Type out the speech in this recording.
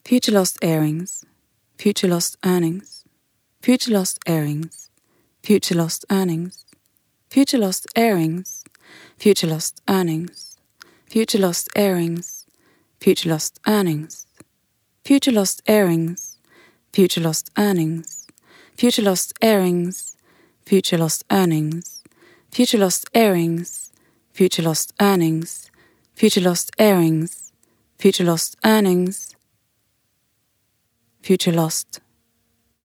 Future lost airings, future lost earnings, future lost airings, future lost earnings, future lost airings, future lost earnings, future lost airings, future lost earnings, future lost airings, future lost earnings, future lost airings, future lost earnings, future lost airings, future lost earnings, future lost airings, future lost earnings, future lost